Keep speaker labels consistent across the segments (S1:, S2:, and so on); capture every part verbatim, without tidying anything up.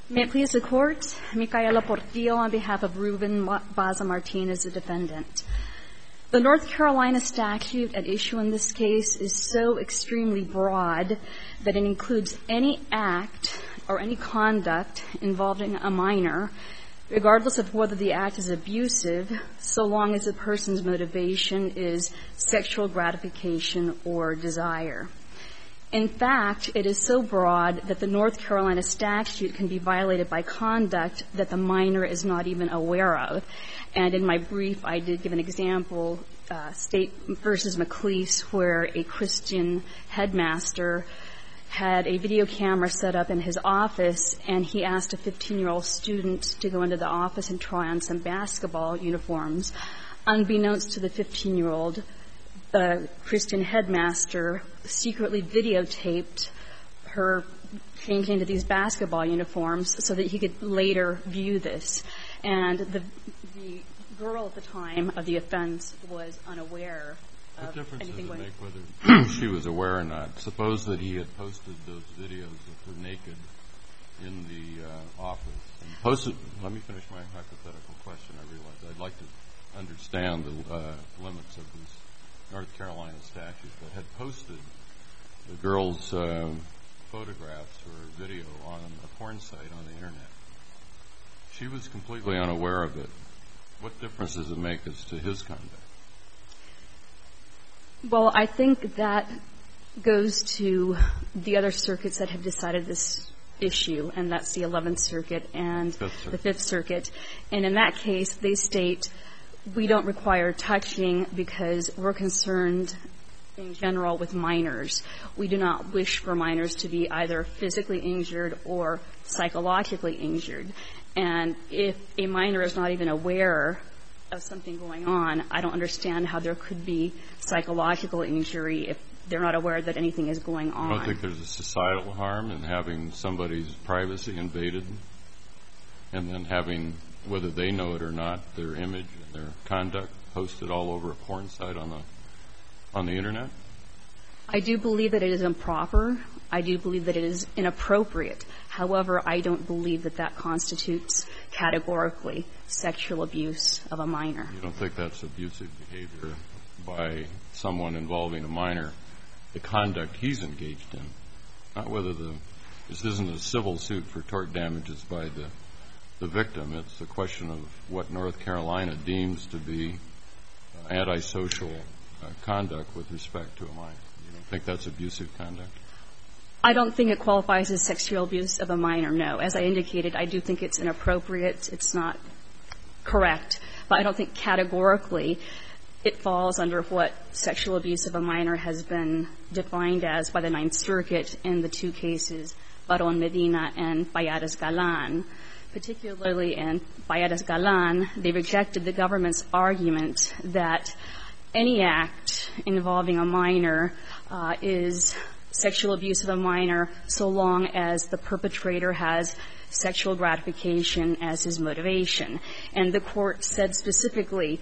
S1: May it please the Court, Micaela Portillo on behalf of Ruben Baza-Martinez, the defendant. The North Carolina statute at issue in this case is so extremely broad that it includes any act or any conduct involving a minor, regardless of whether the act is abusive, so long as the person's motivation is sexual gratification or desire. In fact, it is so broad that the North Carolina statute can be violated by conduct that the minor is not even aware of. And in my brief, I did give an example, uh, State versus McLeese, where a Christian headmaster had a video camera set up in his office, and he asked a fifteen-year-old student to go into the office and try on some basketball uniforms. Unbeknownst to the fifteen-year-old, the Christian headmaster secretly videotaped her changing into these basketball uniforms so that he could later view this. And the, the girl at the time of the offense was unaware of anything going on. What difference does it make whether she was aware or not? Suppose that he had posted those videos of her naked in the uh, office. And posted, let me finish my hypothetical question. I realize I'd like to understand the uh, limits of this North Carolina statute, but had posted the girl's uh, photographs or video on a porn site on the Internet. She was completely unaware of it. What difference does it make as to his conduct? Well, I think that goes to the other circuits that have decided this issue, and that's the eleventh Circuit and Fifth Circuit. the Fifth Circuit. And in that case, they state we don't require touching because we're concerned in general with minors. We do not wish for minors to be either physically injured or psychologically injured. And if a minor is not even aware of something going on, I don't understand how there could be psychological injury if they're not aware that anything is going on.
S2: I don't think there's a societal harm in having somebody's privacy invaded and then having, whether they know it or not, their image and their conduct posted all over a porn site on the on the Internet?
S1: I do believe that it is improper. I do believe that it is inappropriate. However, I don't believe that that constitutes categorically sexual abuse of a minor.
S2: You don't think that's abusive behavior by someone involving a minor, the conduct he's engaged in, not whether the this isn't a civil suit for tort damages by the the victim. It's a question of what North Carolina deems to be uh, antisocial uh, conduct with respect to a minor. You don't think that's abusive conduct?
S1: I don't think it qualifies as sexual abuse of a minor, no. As I indicated, I do think it's inappropriate. It's not correct. But I don't think categorically it falls under what sexual abuse of a minor has been defined as by the Ninth Circuit in the two cases, Baron Medina and Payares Galan. Particularly in Payares Galan, they rejected the government's argument that any act involving a minor uh, is sexual abuse of a minor so long as the perpetrator has sexual gratification as his motivation. And the court said specifically,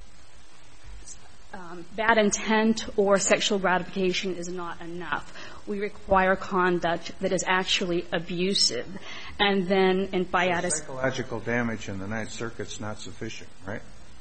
S1: um, bad intent or sexual gratification is not enough. We require conduct that is actually abusive. And then in Payares...
S3: Psychological damage in the Ninth Circuit's not sufficient, right?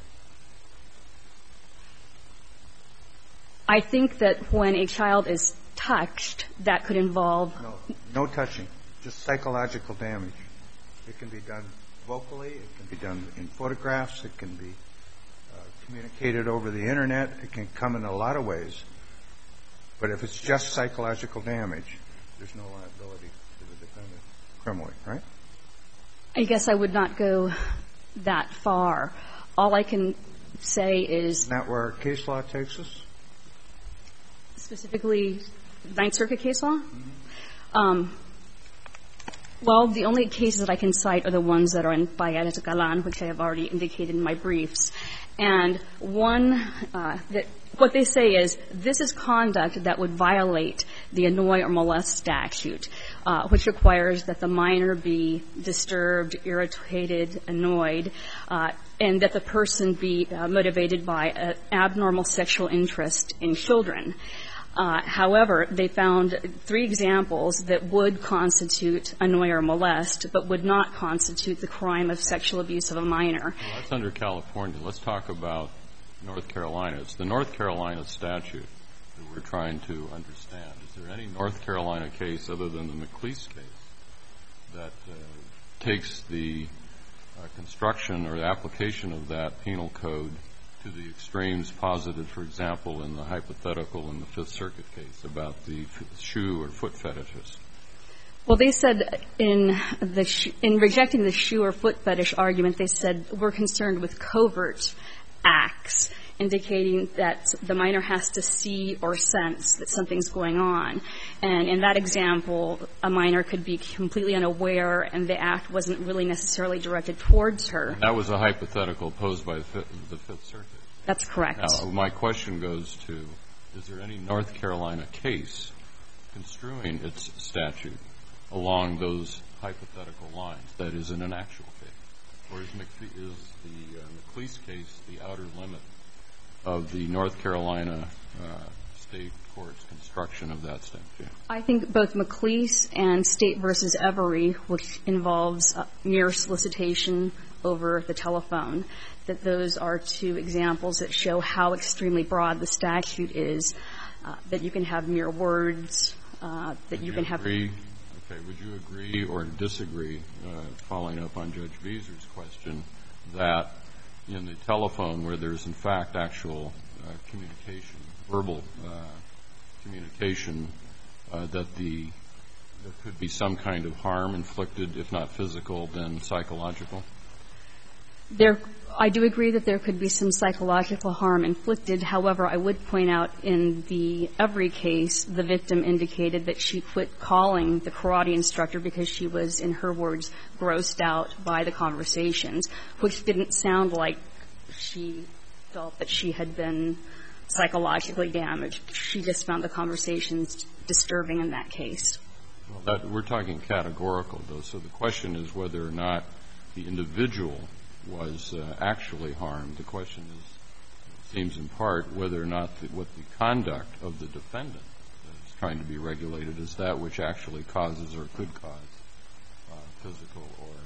S1: I think that when a child is touched, that could involve...
S3: No, no touching, just psychological damage. It can be done vocally, it can be done in photographs, it can be uh, communicated over the Internet, it can come in a lot of ways. But if it's just psychological damage, there's no liability to the defendant criminally, right?
S1: I guess I would not go that far. All I can say is...
S3: Isn't that where case law takes us?
S1: Specifically, Ninth Circuit case law?
S3: Mm-hmm.
S1: Um, well, the only cases that I can cite are the ones that are in Payares Galan, which I have already indicated in my briefs. And one uh, that what they say is this is conduct that would violate the annoy or molest statute, uh, which requires that the minor be disturbed, irritated, annoyed, uh, and that the person be uh, motivated by an abnormal sexual interest in children. Uh, however, they found three examples that would constitute annoy or molest, but would not constitute the crime of sexual abuse of a minor.
S2: Well, that's under California. Let's talk about North Carolina. It's the North Carolina statute that we're trying to understand. Is there any North Carolina case other than the McLeese case that uh, takes the uh, construction or the application of that penal code to the extremes posited, for example, in the hypothetical in the Fifth Circuit case about the shoe or foot fetishes?
S1: Well, they said in the sh- in rejecting the shoe or foot fetish argument, they said we're concerned with covert acts, indicating that the minor has to see or sense that something's going on. And in that example, a minor could be completely unaware and the act wasn't really necessarily directed towards her.
S2: That was a hypothetical posed by the Fifth, the Fifth Circuit.
S1: That's correct.
S2: Now, my question goes to, is there any North Carolina case construing its statute along those hypothetical lines, that is, in an actual case? Or is, McPhe- is the uh, McLeese case the outer limit of the North Carolina uh, state court's construction of that statute?
S1: I think both McLeese and State versus Every, which involves uh, mere solicitation over the telephone, that those are two examples that show how extremely broad the statute is, uh, that you can have mere words, uh, that you,
S2: you
S1: can have...
S2: Agree? Okay, would you agree or disagree, uh, following up on Judge Vieser's question, that in the telephone where there's in fact actual uh, communication, verbal uh, communication, uh, that the there could be some kind of harm inflicted, if not physical, then psychological?
S1: There, I do agree that there could be some psychological harm inflicted. However, I would point out in the Every case, the victim indicated that she quit calling the karate instructor because she was, in her words, grossed out by the conversations, which didn't sound like she felt that she had been psychologically damaged. She just found the conversations disturbing in that case.
S2: Well, that, we're talking categorical, though, so the question is whether or not the individual was uh, actually harmed. The question is, seems in part, whether or not the, what the conduct of the defendant that is trying to be regulated is that which actually causes or could cause uh, physical or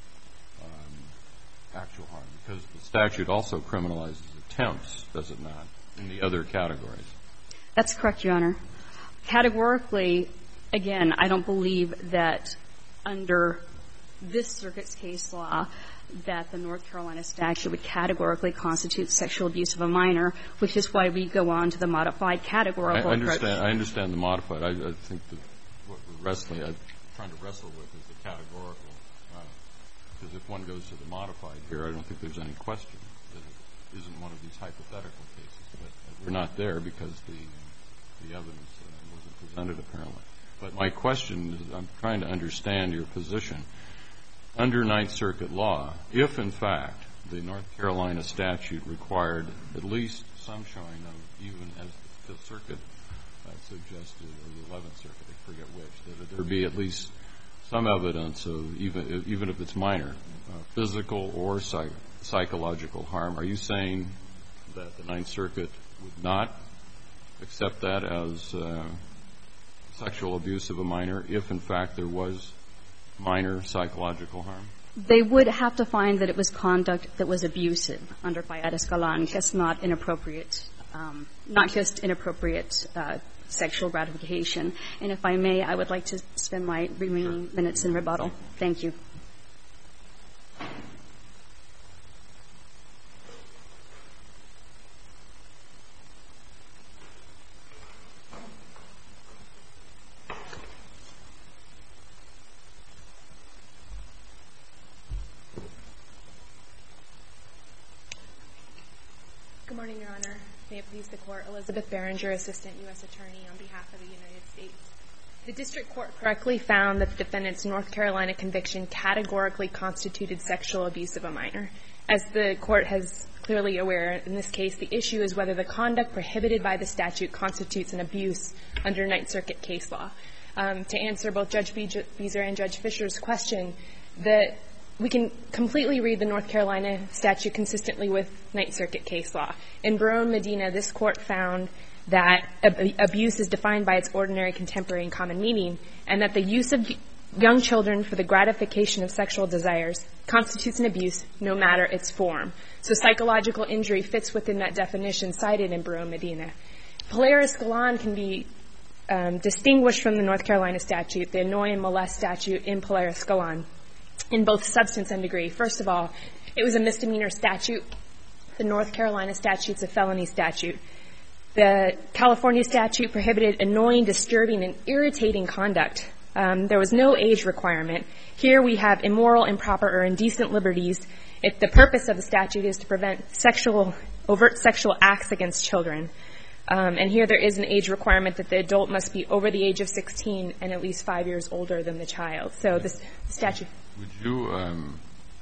S2: um, actual harm. Because the statute also criminalizes attempts, does it not, in the other categories?
S1: That's correct, Your Honor. Categorically, again, I don't believe that under this circuit's case law that the North Carolina statute would categorically constitute sexual abuse of a minor, which is why we go on to the modified categorical
S2: I understand,
S1: approach.
S2: I understand the modified. I, I think that what we're wrestling, I'm trying to wrestle with is the categorical. Because uh, if one goes to the modified here, I don't think there's any question that it isn't one of these hypothetical cases. But we're not there because the, the evidence uh, wasn't presented, apparently. But my question is, I'm trying to understand your position. Under Ninth Circuit law, if, in fact, the North Carolina statute required at least some showing of, even as the Fifth Circuit uh, suggested, or the Eleventh Circuit, I forget which, that there be at least some evidence of, even, even if it's minor, uh, physical or psych- psychological harm, are you saying that the Ninth Circuit would not accept that as uh, sexual abuse of a minor if, in fact, there was minor psychological harm?
S1: They would have to find that it was conduct that was abusive under Pallares-Galán, just not inappropriate, um, not just inappropriate uh, sexual gratification. And if I may, I would like to spend my remaining sure. minutes in rebuttal. Thank you.
S4: Good morning, Your Honor. May it please the Court. Elizabeth Berenger, Assistant U S Attorney on behalf of the United States. The District Court correctly found that the defendant's North Carolina conviction categorically constituted sexual abuse of a minor. As the Court has clearly aware, in this case, the issue is whether the conduct prohibited by the statute constitutes an abuse under Ninth Circuit case law. Um, to answer both Judge Beezer and Judge Fisher's question, the we can completely read the North Carolina statute consistently with Ninth Circuit case law. In Barone Medina, this Court found that ab- abuse is defined by its ordinary, contemporary, and common meaning, and that the use of young children for the gratification of sexual desires constitutes an abuse no matter its form. So psychological injury fits within that definition cited in Barreau-Medina. Polaris Galan can be um, distinguished from the North Carolina statute, the annoy and molest statute in Polaris Galan, in both substance and degree. First of all, it was a misdemeanor statute. The North Carolina statute's a felony statute. The California statute prohibited annoying, disturbing, and irritating conduct. Um, there was no age requirement. Here we have immoral, improper, or indecent liberties. If the purpose of the statute is to prevent sexual, overt sexual acts against children. Um, and here there is an age requirement that the adult must be over the age of sixteen and at least five years older than the child. So this statute.
S2: Would you um,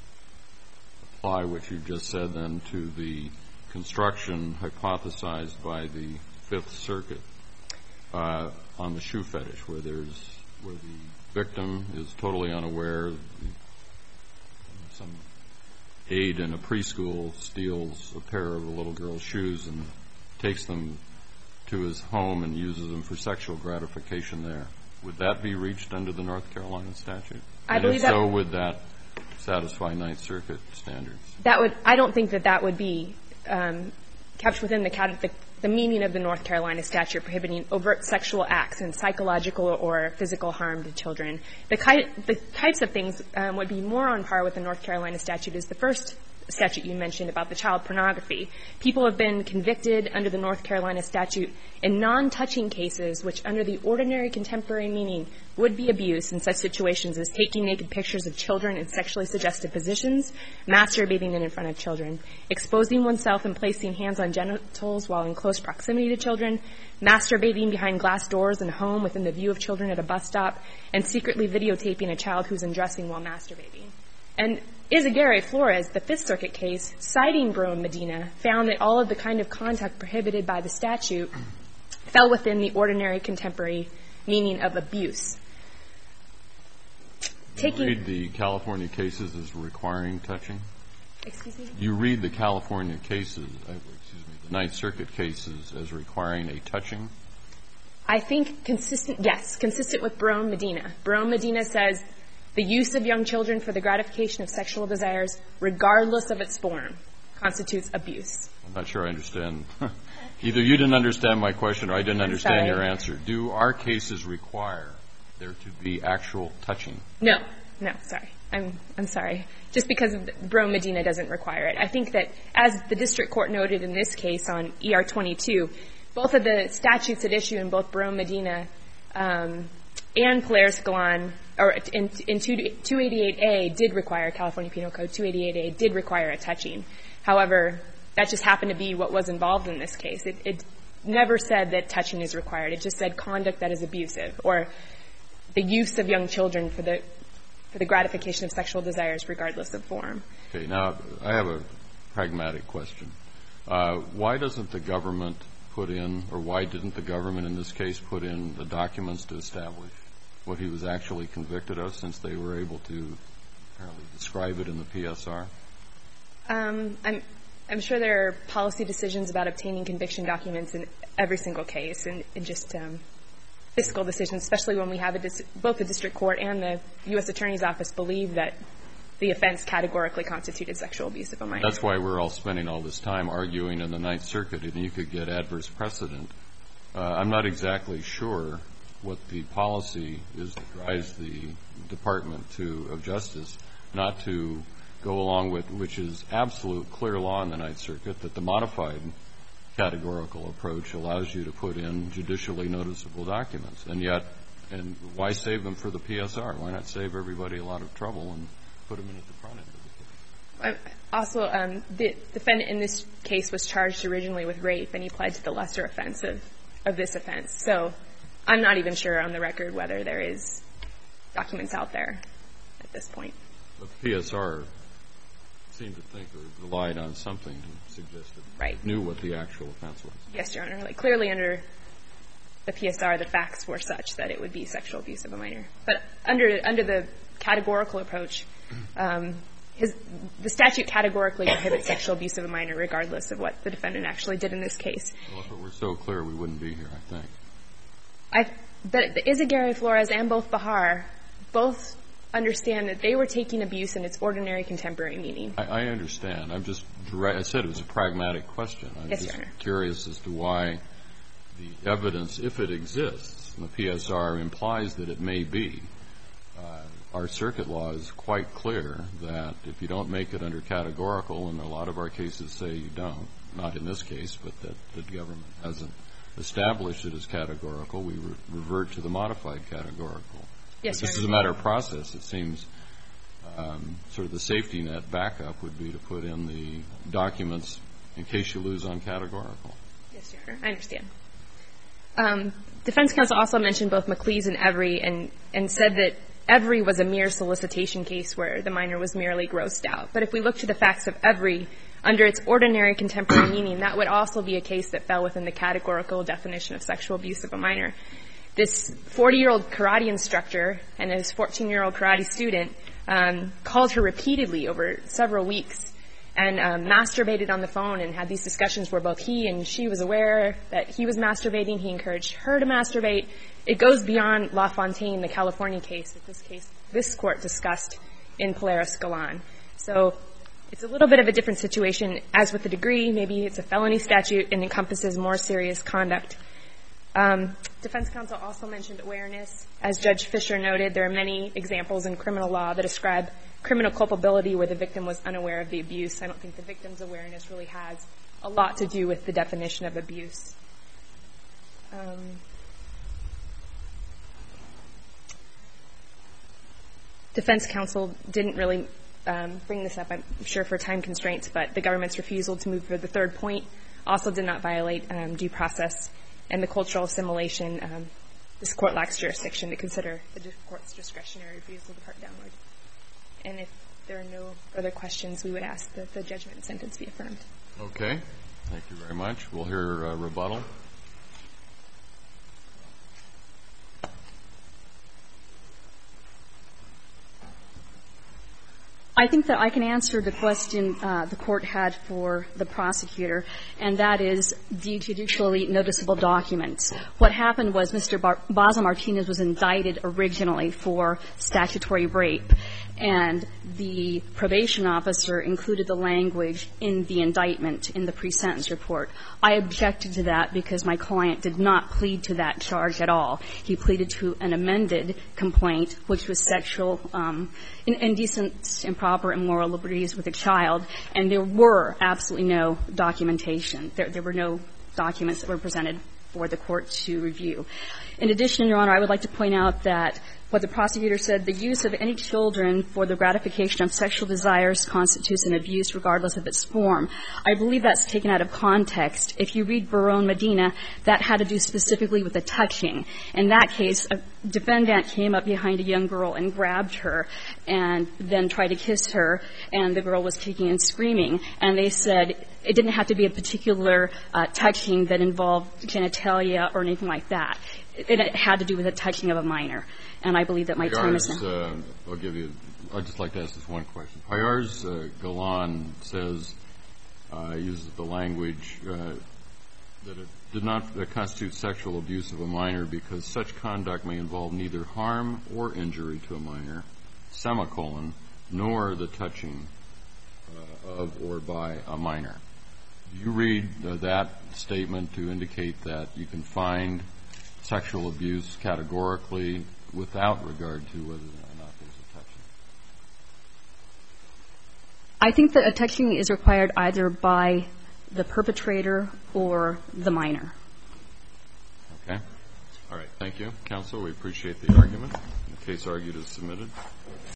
S2: apply what you just said then to the construction hypothesized by the Fifth Circuit uh, on the shoe fetish, where there's where the victim is totally unaware, some aide in a preschool steals a pair of a little girl's shoes and takes them to his home and uses them for sexual gratification there? Would that be reached under the North Carolina statute?
S4: I
S2: and
S4: believe
S2: if
S4: that
S2: so, would that satisfy Ninth Circuit standards?
S4: That would. I don't think that that would be um, kept within the, the the meaning of the North Carolina statute prohibiting overt sexual acts and psychological or physical harm to children. The, ki- the types of things um, would be more on par with the North Carolina statute is the first statute you mentioned about the child pornography. People have been convicted under the North Carolina statute in non-touching cases, which under the ordinary contemporary meaning would be abuse in such situations as taking naked pictures of children in sexually suggestive positions, masturbating in front of children, exposing oneself and placing hands on genitals while in close proximity to children, masturbating behind glass doors in a home within the view of children at a bus stop, and secretly videotaping a child who's undressing while masturbating. And Izaguirre Flores, the Fifth Circuit case, citing Barreau-Medina, found that all of the kind of conduct prohibited by the statute fell within the ordinary contemporary meaning of abuse.
S2: Taking you read the California cases as requiring touching?
S4: Excuse me?
S2: You read the California cases, uh, excuse me, the Ninth Circuit cases as requiring a touching?
S4: I think consistent, yes, consistent with Barreau-Medina. Barreau-Medina says the use of young children for the gratification of sexual desires, regardless of its form, constitutes abuse.
S2: I'm not sure I understand. Either you didn't understand my question or I didn't
S4: I'm
S2: understand
S4: sorry.
S2: your answer. Do our cases require there to be actual touching?
S4: No. No, sorry. I'm I'm sorry. Just because Barreau-Medina doesn't require it. I think that, as the district court noted in this case on E R twenty-two, both of the statutes at issue in both Barreau-Medina um, and Polaris Galan, or in, in two eighty-eight A did require, California Penal Code two eighty-eight A did require a touching. However, that just happened to be what was involved in this case. It, it never said that touching is required. It just said conduct that is abusive, or the use of young children for the for the gratification of sexual desires regardless of form.
S2: Okay. Now, I have a pragmatic question. Uh, why doesn't the government put in, or why didn't the government in this case put in the documents to establish what he was actually convicted of, since they were able to apparently describe it in the P S R? Um, I'm I'm sure there are policy decisions about obtaining conviction documents in every single case, and, and just um, fiscal decisions, especially when we have a dis- both the district court and the U S Attorney's Office believe that the offense categorically constituted sexual abuse of a minor. That's why we're all spending all this time arguing in the Ninth Circuit, and you could get adverse precedent. Uh, I'm not exactly sure what the policy is that drives the Department to, of Justice not to go along with, which is absolute clear law in the Ninth Circuit, that the modified categorical approach allows you to put in judicially noticeable documents. And yet, and why save them for the P S R? Why not save everybody a lot of trouble and put them in at the front end of the case? Also, um, the defendant in this case was charged originally with rape, and he pled to the lesser offense of, of this offense. So I'm not even sure on the record whether there is documents out there at this point. The P S R seemed to think or relied on something to suggest that right. knew what the actual offense was. Yes, Your Honor. Like, clearly under the P S R, the facts were such that it would be sexual abuse of a minor. But under under the categorical approach, um,
S4: his, the statute categorically prohibits sexual abuse of a minor regardless of what the defendant actually did in this case.
S2: Well, if it were so clear, we wouldn't be here, I think.
S4: I, but Izaguirre Flores and both Bahar both understand that they were taking abuse in its ordinary contemporary meaning.
S2: I, I understand. I'm just direct. I said it was a pragmatic question. I'm
S4: yes,
S2: just
S4: Your Honor.
S2: curious as to why the evidence, if it exists, and the P S R implies that it may be, uh, our circuit law is quite clear that if you don't make it under categorical, and a lot of our cases say you don't, not in this case, but that the government hasn't established it as categorical, we re- revert to the modified categorical.
S4: Yes,
S2: This is a matter of process. It seems um, sort of the safety net backup would be to put in the documents in case you lose on categorical.
S4: Yes, Your Honor. I understand. Um, defense counsel also mentioned both McLeese and Every and, and said that Every was a mere solicitation case where the minor was merely grossed out. But if we look to the facts of Every, under its ordinary contemporary meaning, that would also be a case that fell within the categorical definition of sexual abuse of a minor. This forty-year-old karate instructor and his fourteen-year-old karate student um, called her repeatedly over several weeks and um, masturbated on the phone and had these discussions where both he and she was aware that he was masturbating. He encouraged her to masturbate. It goes beyond LaFontaine, the California case that this case, this court discussed in Polaris Galan. So it's a little bit of a different situation. As with the degree, maybe it's a felony statute and encompasses more serious conduct. Um, defense counsel also mentioned awareness. As Judge Fisher noted, there are many examples in criminal law that describe criminal culpability where the victim was unaware of the abuse. I don't think the victim's awareness really has a lot to do with the definition of abuse. Um, defense counsel didn't really um, bring this up, I'm sure, for time constraints, but the government's refusal to move for the third point also did not violate um, due process. And the cultural assimilation, um, this court lacks jurisdiction to consider the court's discretionary refusal to depart downward. And if there are no further questions, we would ask that the judgment and sentence be affirmed.
S2: Okay. Thank you very much. We'll hear uh, rebuttal.
S1: I think that I can answer the question uh, the court had for the prosecutor, and that is the judicially noticeable documents. What happened was Mister Bar- Baza Martinez was indicted originally for statutory rape, and the probation officer included the language in the indictment in the pre-sentence report. I objected to that because my client did not plead to that charge at all. He pleaded to an amended complaint, which was sexual um, indecent, improper, immoral liberties with a child, and there were absolutely no documentation. There, there were no documents that were presented for the court to review. In addition, Your Honor, I would like to point out that what the prosecutor said, the use of any children for the gratification of sexual desires constitutes an abuse regardless of its form. I believe that's taken out of context. If you read Barone Medina, that had to do specifically with the touching. In that case, a defendant came up behind a young girl and grabbed her and then tried to kiss her, and the girl was kicking and screaming. And they said it didn't have to be a particular uh, touching that involved genitalia or anything like that. It, it had to do with the touching of a minor. And I believe that my time is now.
S2: Uh, I'll give you, I'd just like to ask this one question. Payars uh, Galan says, uh, uses the language uh, that it did not uh, constitute sexual abuse of a minor because such conduct may involve neither harm or injury to a minor, semicolon, nor the touching uh, of or by a minor. Do you read uh, that statement to indicate that you can find sexual abuse categorically without regard to whether or not there's a touching?
S1: I think that a touching is required either by the perpetrator or the minor.
S2: Okay. All right. Thank you. Counsel, we appreciate the argument. The case argued is submitted.